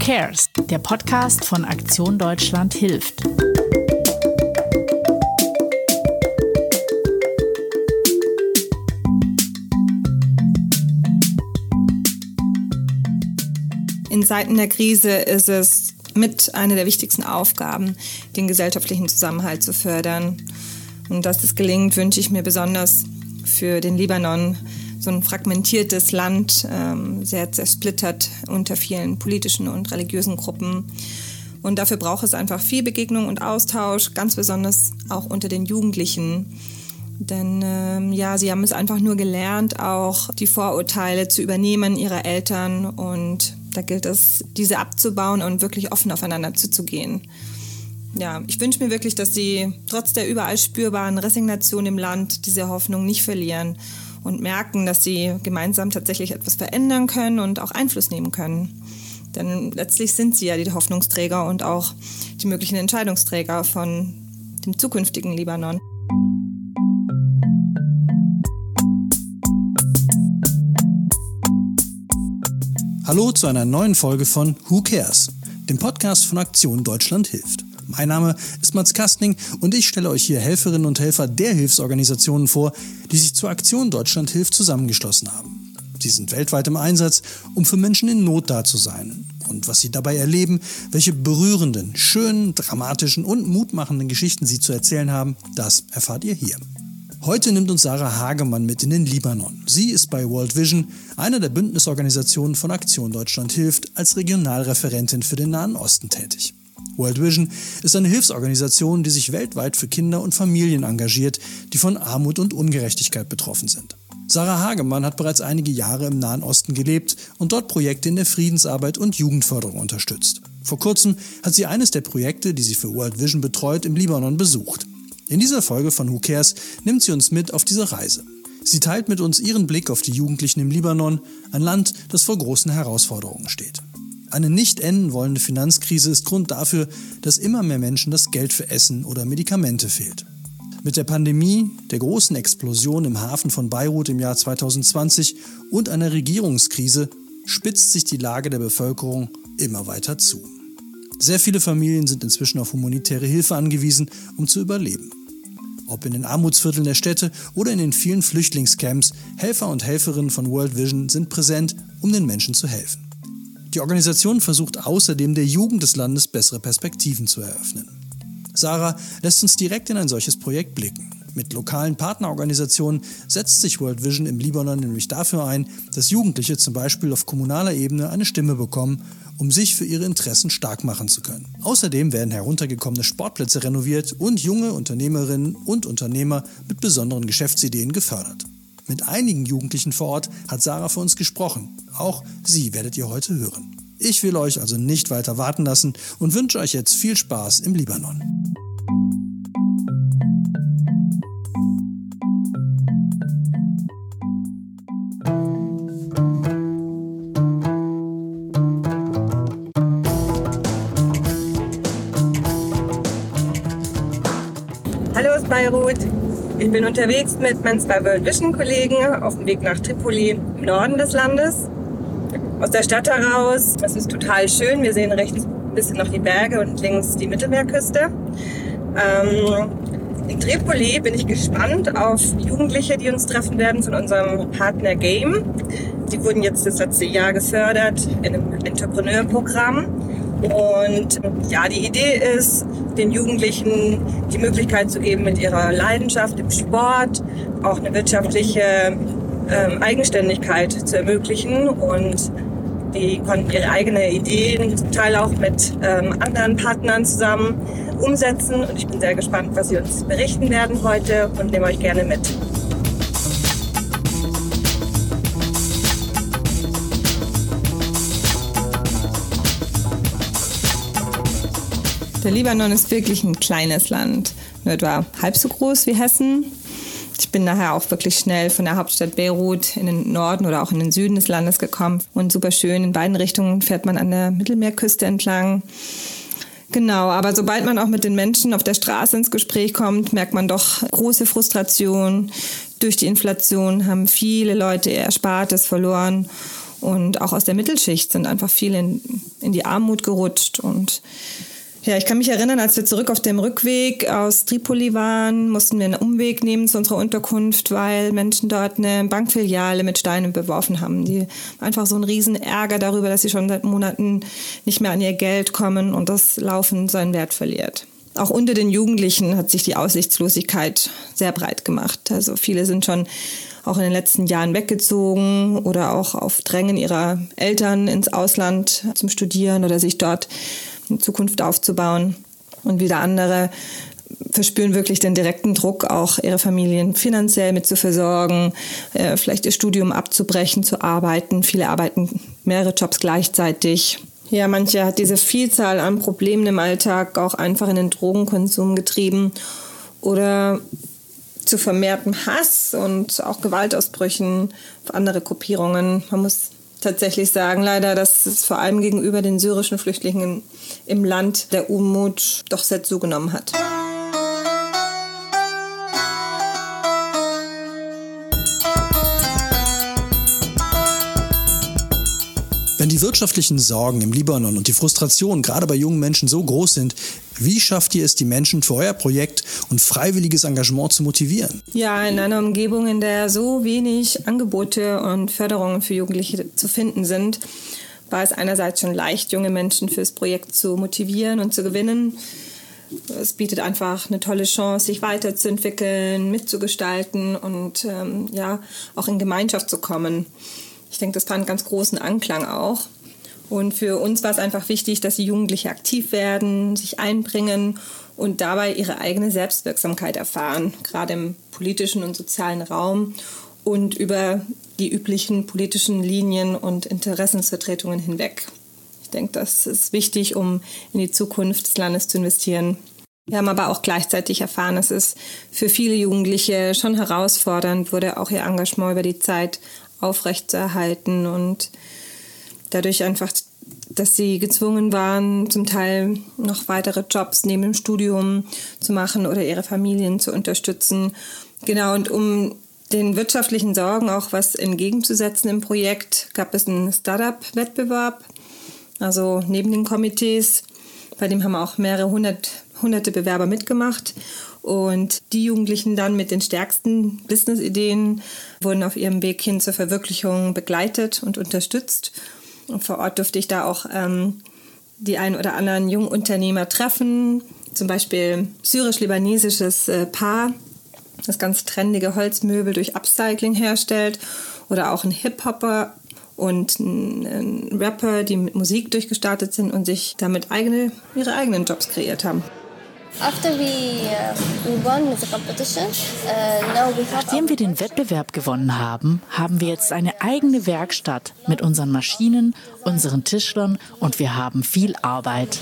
Cares?, der Podcast von Aktion Deutschland hilft. In Zeiten der Krise ist es mit einer der wichtigsten Aufgaben, den gesellschaftlichen Zusammenhalt zu fördern. Und dass das gelingt, wünsche ich mir besonders für den Libanon. So ein fragmentiertes Land, sehr zersplittert unter vielen politischen und religiösen Gruppen. Und dafür braucht es einfach viel Begegnung und Austausch, ganz besonders auch unter den Jugendlichen. Denn sie haben es einfach nur gelernt, auch die Vorurteile zu übernehmen ihrer Eltern. Und da gilt es, diese abzubauen und wirklich offen aufeinander zuzugehen. Ja, ich wünsche mir wirklich, dass sie trotz der überall spürbaren Resignation im Land diese Hoffnung nicht verlieren und merken, dass sie gemeinsam tatsächlich etwas verändern können und auch Einfluss nehmen können. Denn letztlich sind sie ja die Hoffnungsträger und auch die möglichen Entscheidungsträger von dem zukünftigen Libanon. Hallo zu einer neuen Folge von Who Cares?, dem Podcast von Aktion Deutschland hilft. Mein Name ist Mats Kastning und ich stelle euch hier Helferinnen und Helfer der Hilfsorganisationen vor, die sich zur Aktion Deutschland hilft zusammengeschlossen haben. Sie sind weltweit im Einsatz, um für Menschen in Not da zu sein. Und was sie dabei erleben, welche berührenden, schönen, dramatischen und mutmachenden Geschichten sie zu erzählen haben, das erfahrt ihr hier. Heute nimmt uns Sarah Hagemann mit in den Libanon. Sie ist bei World Vision, einer der Bündnisorganisationen von Aktion Deutschland hilft, als Regionalreferentin für den Nahen Osten tätig. World Vision ist eine Hilfsorganisation, die sich weltweit für Kinder und Familien engagiert, die von Armut und Ungerechtigkeit betroffen sind. Sarah Hagemann hat bereits einige Jahre im Nahen Osten gelebt und dort Projekte in der Friedensarbeit und Jugendförderung unterstützt. Vor kurzem hat sie eines der Projekte, die sie für World Vision betreut, im Libanon besucht. In dieser Folge von Who Cares nimmt sie uns mit auf diese Reise. Sie teilt mit uns ihren Blick auf die Jugendlichen im Libanon, ein Land, das vor großen Herausforderungen steht. Eine nicht enden wollende Finanzkrise ist Grund dafür, dass immer mehr Menschen das Geld für Essen oder Medikamente fehlt. Mit der Pandemie, der großen Explosion im Hafen von Beirut im Jahr 2020 und einer Regierungskrise spitzt sich die Lage der Bevölkerung immer weiter zu. Sehr viele Familien sind inzwischen auf humanitäre Hilfe angewiesen, um zu überleben. Ob in den Armutsvierteln der Städte oder in den vielen Flüchtlingscamps, Helfer und Helferinnen von World Vision sind präsent, um den Menschen zu helfen. Die Organisation versucht außerdem der Jugend des Landes bessere Perspektiven zu eröffnen. Sarah lässt uns direkt in ein solches Projekt blicken. Mit lokalen Partnerorganisationen setzt sich World Vision im Libanon nämlich dafür ein, dass Jugendliche zum Beispiel auf kommunaler Ebene eine Stimme bekommen, um sich für ihre Interessen stark machen zu können. Außerdem werden heruntergekommene Sportplätze renoviert und junge Unternehmerinnen und Unternehmer mit besonderen Geschäftsideen gefördert. Mit einigen Jugendlichen vor Ort hat Sarah für uns gesprochen. Auch sie werdet ihr heute hören. Ich will euch also nicht weiter warten lassen und wünsche euch jetzt viel Spaß im Libanon. Hallo aus Beirut. Ich bin unterwegs mit meinen 2 World Vision Kollegen auf dem Weg nach Tripoli im Norden des Landes. Aus der Stadt heraus. Das ist total schön. Wir sehen rechts ein bisschen noch die Berge und links die Mittelmeerküste. In Tripoli bin ich gespannt auf Jugendliche, die uns treffen werden von unserem Partner Game. Die wurden jetzt das letzte Jahr gefördert in einem Entrepreneur-Programm. Und ja, die Idee ist, den Jugendlichen die Möglichkeit zu geben, mit ihrer Leidenschaft im Sport auch eine wirtschaftliche Eigenständigkeit zu ermöglichen. Und die konnten ihre eigenen Ideen zum Teil auch mit anderen Partnern zusammen umsetzen. Und ich bin sehr gespannt, was sie uns berichten werden heute und nehme euch gerne mit. Der Libanon ist wirklich ein kleines Land, nur etwa halb so groß wie Hessen. Ich bin daher auch wirklich schnell von der Hauptstadt Beirut in den Norden oder auch in den Süden des Landes gekommen. Und super schön, in beiden Richtungen fährt man an der Mittelmeerküste entlang. Genau, aber sobald man auch mit den Menschen auf der Straße ins Gespräch kommt, merkt man doch große Frustration. Durch die Inflation haben viele Leute ihr Erspartes verloren. Und auch aus der Mittelschicht sind einfach viele in die Armut gerutscht. Und ja, ich kann mich erinnern, als wir zurück auf dem Rückweg aus Tripoli waren, mussten wir einen Umweg nehmen zu unserer Unterkunft, weil Menschen dort eine Bankfiliale mit Steinen beworfen haben. Die einfach so einen riesen Ärger darüber, dass sie schon seit Monaten nicht mehr an ihr Geld kommen und das Laufen seinen Wert verliert. Auch unter den Jugendlichen hat sich die Aussichtslosigkeit sehr breit gemacht. Also viele sind schon auch in den letzten Jahren weggezogen oder auch auf Drängen ihrer Eltern ins Ausland zum Studieren oder sich dort eine Zukunft aufzubauen. Und wieder andere verspüren wirklich den direkten Druck, auch ihre Familien finanziell mit zu versorgen, vielleicht ihr Studium abzubrechen, zu arbeiten. Viele arbeiten mehrere Jobs gleichzeitig. Ja, manche hat diese Vielzahl an Problemen im Alltag auch einfach in den Drogenkonsum getrieben oder zu vermehrtem Hass und auch Gewaltausbrüchen auf andere Gruppierungen. Man muss tatsächlich sagen, leider, dass es vor allem gegenüber den syrischen Flüchtlingen im Land der Unmut doch sehr zugenommen hat. Wenn die wirtschaftlichen Sorgen im Libanon und die Frustration gerade bei jungen Menschen so groß sind, wie schafft ihr es, die Menschen für euer Projekt und freiwilliges Engagement zu motivieren? Ja, in einer Umgebung, in der so wenig Angebote und Förderungen für Jugendliche zu finden sind, war es einerseits schon leicht, junge Menschen fürs Projekt zu motivieren und zu gewinnen. Es bietet einfach eine tolle Chance, sich weiterzuentwickeln, mitzugestalten und auch in Gemeinschaft zu kommen. Ich denke, das fand ganz großen Anklang auch. Und für uns war es einfach wichtig, dass die Jugendlichen aktiv werden, sich einbringen und dabei ihre eigene Selbstwirksamkeit erfahren, gerade im politischen und sozialen Raum und über die üblichen politischen Linien und Interessensvertretungen hinweg. Ich denke, das ist wichtig, um in die Zukunft des Landes zu investieren. Wir haben aber auch gleichzeitig erfahren, dass es für viele Jugendliche schon herausfordernd wurde, auch ihr Engagement über die Zeit aufrechtzuerhalten und dadurch einfach, dass sie gezwungen waren, zum Teil noch weitere Jobs neben dem Studium zu machen oder ihre Familien zu unterstützen. Genau, und um den wirtschaftlichen Sorgen auch was entgegenzusetzen im Projekt, gab es einen Startup-Wettbewerb, also neben den Komitees, bei dem haben auch mehrere hunderte Bewerber mitgemacht. Und die Jugendlichen dann mit den stärksten Business-Ideen wurden auf ihrem Weg hin zur Verwirklichung begleitet und unterstützt. Und vor Ort durfte ich da auch die ein oder anderen Jungunternehmer treffen, zum Beispiel syrisch-libanesisches Paar, das ganz trendige Holzmöbel durch Upcycling herstellt, oder auch ein Hip-Hopper und ein Rapper, die mit Musik durchgestartet sind und sich damit ihre eigenen Jobs kreiert haben. Nachdem wir den Wettbewerb gewonnen haben, haben wir jetzt eine eigene Werkstatt mit unseren Maschinen, unseren Tischlern und wir haben viel Arbeit.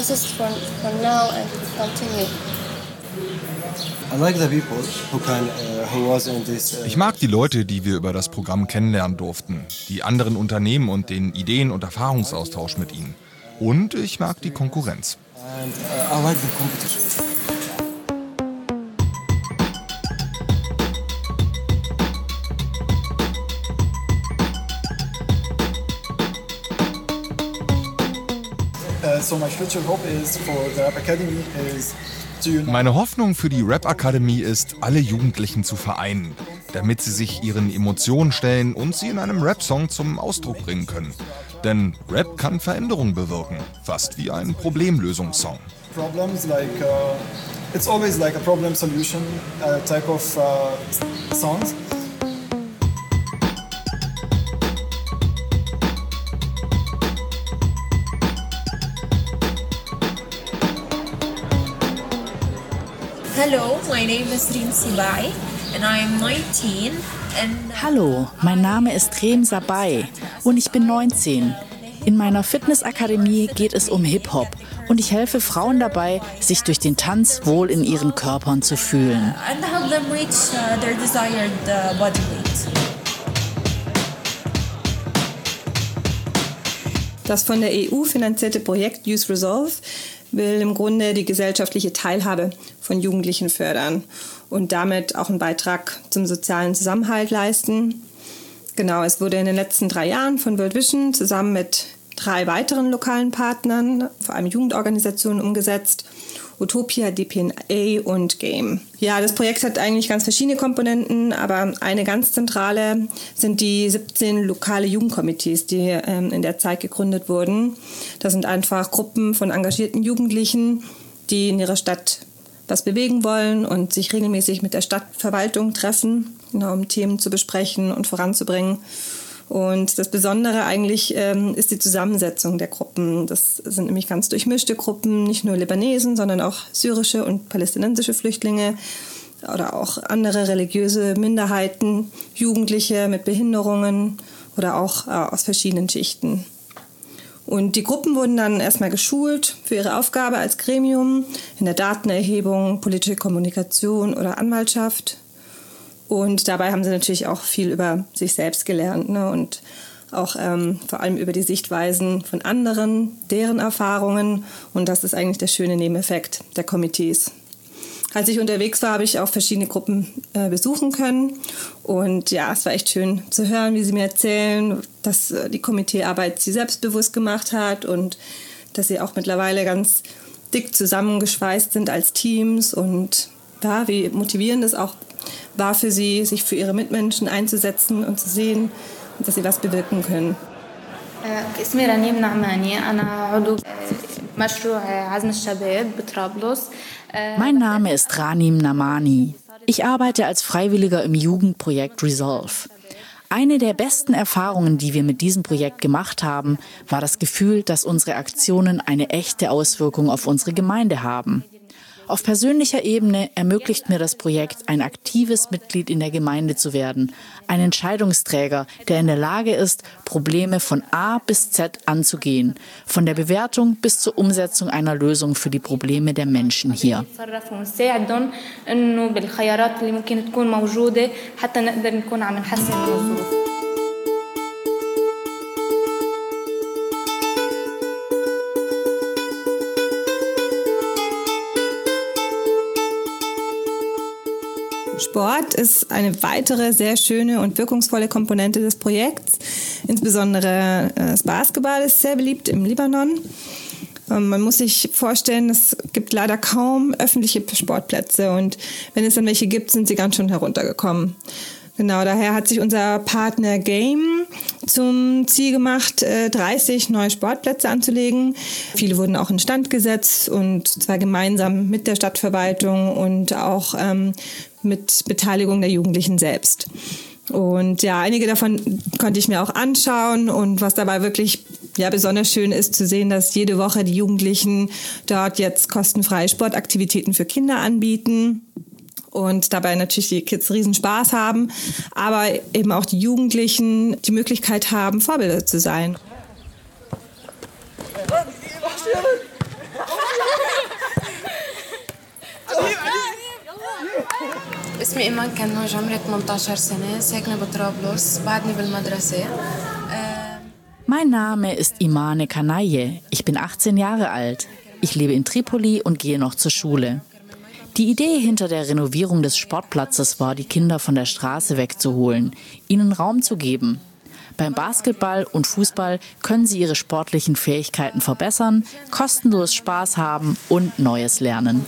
Ich mag die Leute, die wir über das Programm kennenlernen durften, die anderen Unternehmen und den Ideen- und Erfahrungsaustausch mit ihnen. Und ich mag die Konkurrenz. And I like the competition. So my future hope is for the Rap Academy is to unite. Meine Hoffnung für die Rap Akademie ist, alle Jugendlichen zu vereinen, damit sie sich ihren Emotionen stellen und sie in einem Rap-Song zum Ausdruck bringen können. Denn Rap kann Veränderung bewirken, fast wie ein Problemlösungssong. Problems like it's always like a problem solution type of songs. Hello, my name is Reem Sibai and I'm 19. Hallo, mein Name ist Reem Sabai und ich bin 19. In meiner Fitnessakademie geht es um Hip-Hop und ich helfe Frauen dabei, sich durch den Tanz wohl in ihren Körpern zu fühlen. And help them reach their desired body weight. Das von der EU finanzierte Projekt Youth Resolve will im Grunde die gesellschaftliche Teilhabe von Jugendlichen fördern und damit auch einen Beitrag zum sozialen Zusammenhalt leisten. Genau, es wurde in den letzten 3 Jahren von World Vision zusammen mit 3 weiteren lokalen Partnern, vor allem Jugendorganisationen, umgesetzt. Utopia, DPNA und Game. Ja, das Projekt hat eigentlich ganz verschiedene Komponenten, aber eine ganz zentrale sind die 17 lokale Jugendkomitees, die in der Zeit gegründet wurden. Das sind einfach Gruppen von engagierten Jugendlichen, die in ihrer Stadt was bewegen wollen und sich regelmäßig mit der Stadtverwaltung treffen, genau, um Themen zu besprechen und voranzubringen. Und das Besondere eigentlich ist die Zusammensetzung der Gruppen. Das sind nämlich ganz durchmischte Gruppen, nicht nur Libanesen, sondern auch syrische und palästinensische Flüchtlinge oder auch andere religiöse Minderheiten, Jugendliche mit Behinderungen oder auch aus verschiedenen Schichten. Und die Gruppen wurden dann erstmal geschult für ihre Aufgabe als Gremium in der Datenerhebung, politische Kommunikation oder Anwaltschaft. Und dabei haben sie natürlich auch viel über sich selbst gelernt, ne? Und auch vor allem über die Sichtweisen von anderen, deren Erfahrungen. Und das ist eigentlich der schöne Nebeneffekt der Komitees. Als ich unterwegs war, habe ich auch verschiedene Gruppen besuchen können. Und ja, es war echt schön zu hören, wie sie mir erzählen, dass die Komiteearbeit sie selbstbewusst gemacht hat und dass sie auch mittlerweile ganz dick zusammengeschweißt sind als Teams. Und ja, wie motivierend es auch war für sie, sich für ihre Mitmenschen einzusetzen und zu sehen, dass sie was bewirken können. اسمي رنيم نعماني أنا عضو مشروع عزم الشباب بطرابلس. Mein Name ist Ranim Namani. Ich arbeite als Freiwilliger im Jugendprojekt Resolve. Eine der besten Erfahrungen, die wir mit diesem Projekt gemacht haben, war das Gefühl, dass unsere Aktionen eine echte Auswirkung auf unsere Gemeinde haben. Auf persönlicher Ebene ermöglicht mir das Projekt, ein aktives Mitglied in der Gemeinde zu werden, ein Entscheidungsträger, der in der Lage ist, Probleme von A bis Z anzugehen, von der Bewertung bis zur Umsetzung einer Lösung für die Probleme der Menschen hier. Sport ist eine weitere sehr schöne und wirkungsvolle Komponente des Projekts. Insbesondere das Basketball ist sehr beliebt im Libanon. Man muss sich vorstellen, es gibt leider kaum öffentliche Sportplätze und wenn es dann welche gibt, sind sie ganz schön heruntergekommen. Genau, daher hat sich unser Partner Game zum Ziel gemacht, 30 neue Sportplätze anzulegen. Viele wurden auch instand gesetzt und zwar gemeinsam mit der Stadtverwaltung und auch mit Beteiligung der Jugendlichen selbst. Und ja, einige davon konnte ich mir auch anschauen und was dabei wirklich besonders schön ist zu sehen, dass jede Woche die Jugendlichen dort jetzt kostenfreie Sportaktivitäten für Kinder anbieten. Und dabei natürlich die Kids riesen Spaß haben, aber eben auch die Jugendlichen die Möglichkeit haben, Vorbilder zu sein. اسمي إيمان كنوج عمري 18 سنة ساكنة بطرابلس بعدني بالمدرسة. Mein Name ist Imane Kanaye. Ich bin 18 Jahre alt. Ich lebe in Tripoli und gehe noch zur Schule. Die Idee hinter der Renovierung des Sportplatzes war, die Kinder von der Straße wegzuholen, ihnen Raum zu geben. Beim Basketball und Fußball können sie ihre sportlichen Fähigkeiten verbessern, kostenlos Spaß haben und Neues lernen.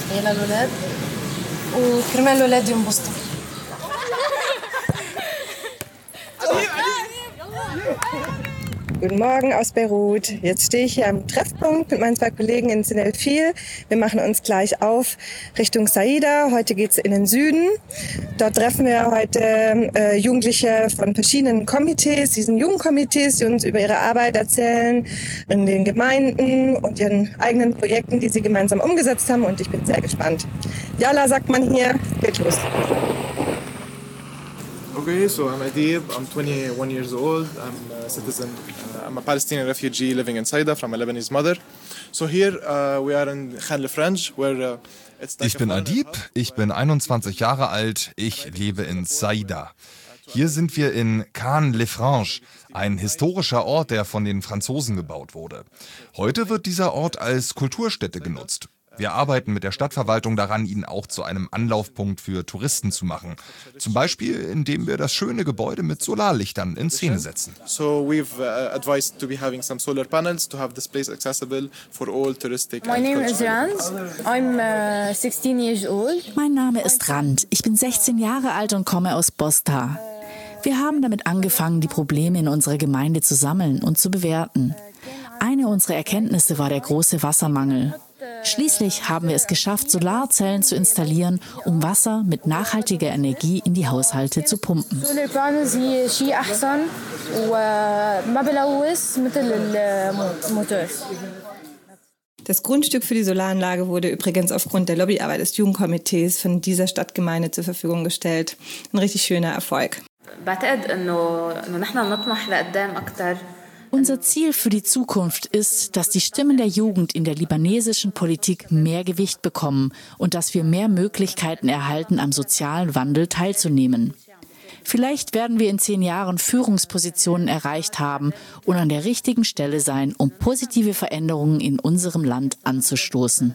Guten Morgen aus Beirut. Jetzt stehe ich hier am Treffpunkt mit meinen 2 Kollegen in Sine El Fil. Wir machen uns gleich auf Richtung Saida. Heute geht es in den Süden. Dort treffen wir heute Jugendliche von verschiedenen Komitees, diesen Jugendkomitees, die uns über ihre Arbeit erzählen in den Gemeinden und ihren eigenen Projekten, die sie gemeinsam umgesetzt haben. Und ich bin sehr gespannt. Yalla, sagt man hier, geht los. Okay, so I'm Adib, I'm 21 years old, I'm a citizen, I'm a Palestinian refugee living in Saida from a Lebanese mother. So here we are in Khan el-Franj, where it's like Ich bin Adib, ich bin 21 Jahre alt, ich lebe in Saida. Hier sind wir in Khan el-Franj, ein historischer Ort, der von den Franzosen gebaut wurde. Heute wird dieser Ort als Kulturstätte genutzt. Wir arbeiten mit der Stadtverwaltung daran, ihn auch zu einem Anlaufpunkt für Touristen zu machen. Zum Beispiel, indem wir das schöne Gebäude mit Solarlichtern in Szene setzen. So we've advised to be having some solar panels to have this place accessible for all touristic. My name is Rand. I'm 16 years old. Mein Name ist Rand. Ich bin 16 Jahre alt und komme aus Bostar. Wir haben damit angefangen, die Probleme in unserer Gemeinde zu sammeln und zu bewerten. Eine unserer Erkenntnisse war der große Wassermangel. Schließlich haben wir es geschafft, Solarzellen zu installieren, um Wasser mit nachhaltiger Energie in die Haushalte zu pumpen. Das Grundstück für die Solaranlage wurde übrigens aufgrund der Lobbyarbeit des Jugendkomitees von dieser Stadtgemeinde zur Verfügung gestellt. Ein richtig schöner Erfolg. Unser Ziel für die Zukunft ist, dass die Stimmen der Jugend in der libanesischen Politik mehr Gewicht bekommen und dass wir mehr Möglichkeiten erhalten, am sozialen Wandel teilzunehmen. Vielleicht werden wir in 10 Jahren Führungspositionen erreicht haben und an der richtigen Stelle sein, um positive Veränderungen in unserem Land anzustoßen.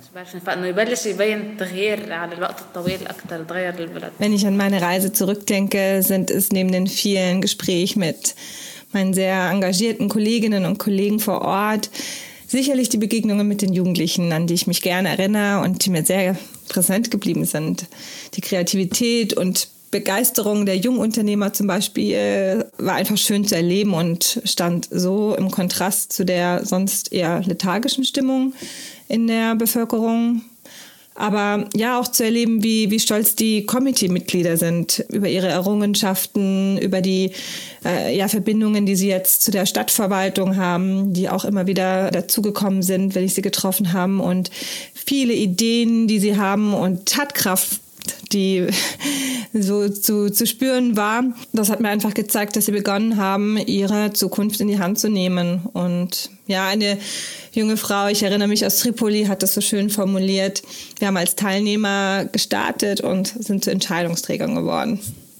Wenn ich an meine Reise zurückdenke, sind es neben den vielen Gesprächen mit meinen sehr engagierten Kolleginnen und Kollegen vor Ort sicherlich die Begegnungen mit den Jugendlichen, an die ich mich gerne erinnere und die mir sehr präsent geblieben sind. Die Kreativität und Begeisterung der Jungunternehmer zum Beispiel war einfach schön zu erleben und stand so im Kontrast zu der sonst eher lethargischen Stimmung in der Bevölkerung. Aber ja, auch zu erleben, wie stolz die Committee-Mitglieder sind über ihre Errungenschaften, über die Verbindungen, die sie jetzt zu der Stadtverwaltung haben, die auch immer wieder dazugekommen sind, wenn ich sie getroffen habe, und viele Ideen, die sie haben und Tatkraft, die so zu spüren war. Das hat mir einfach gezeigt, dass sie begonnen haben, ihre Zukunft in die Hand zu nehmen. Und ja, eine junge Frau, ich erinnere mich aus Tripoli, hat das so schön formuliert: Wir haben als Teilnehmer gestartet und sind zu Entscheidungsträgern geworden.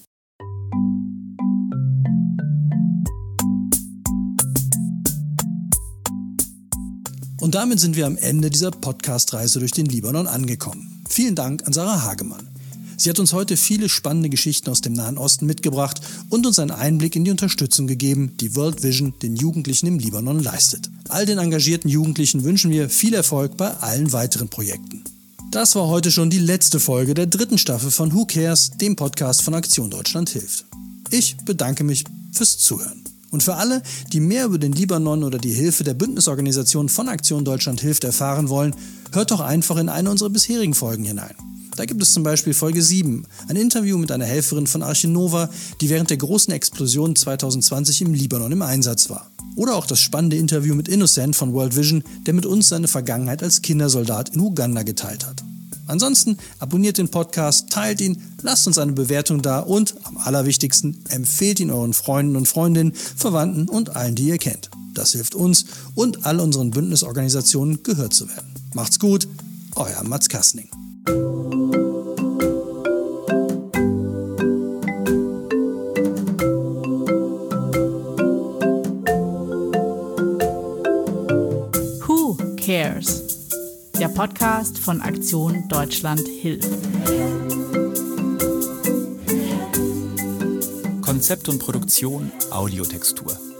Und damit sind wir am Ende dieser Podcast-Reise durch den Libanon angekommen. Vielen Dank an Sarah Hagemann. Sie hat uns heute viele spannende Geschichten aus dem Nahen Osten mitgebracht und uns einen Einblick in die Unterstützung gegeben, die World Vision den Jugendlichen im Libanon leistet. All den engagierten Jugendlichen wünschen wir viel Erfolg bei allen weiteren Projekten. Das war heute schon die letzte Folge der 3. Staffel von Who Cares, dem Podcast von Aktion Deutschland hilft. Ich bedanke mich fürs Zuhören. Und für alle, die mehr über den Libanon oder die Hilfe der Bündnisorganisation von Aktion Deutschland hilft erfahren wollen, hört doch einfach in eine unserer bisherigen Folgen hinein. Da gibt es zum Beispiel Folge 7, ein Interview mit einer Helferin von Arche Nova, die während der großen Explosion 2020 im Libanon im Einsatz war. Oder auch das spannende Interview mit Innocent von World Vision, der mit uns seine Vergangenheit als Kindersoldat in Uganda geteilt hat. Ansonsten abonniert den Podcast, teilt ihn, lasst uns eine Bewertung da und, am allerwichtigsten, empfehlt ihn euren Freunden und Freundinnen, Verwandten und allen, die ihr kennt. Das hilft uns und all unseren Bündnisorganisationen gehört zu werden. Macht's gut, euer Mats Kastning. Who Cares? Der Podcast von Aktion Deutschland hilft. Konzept und Produktion Audiotextur.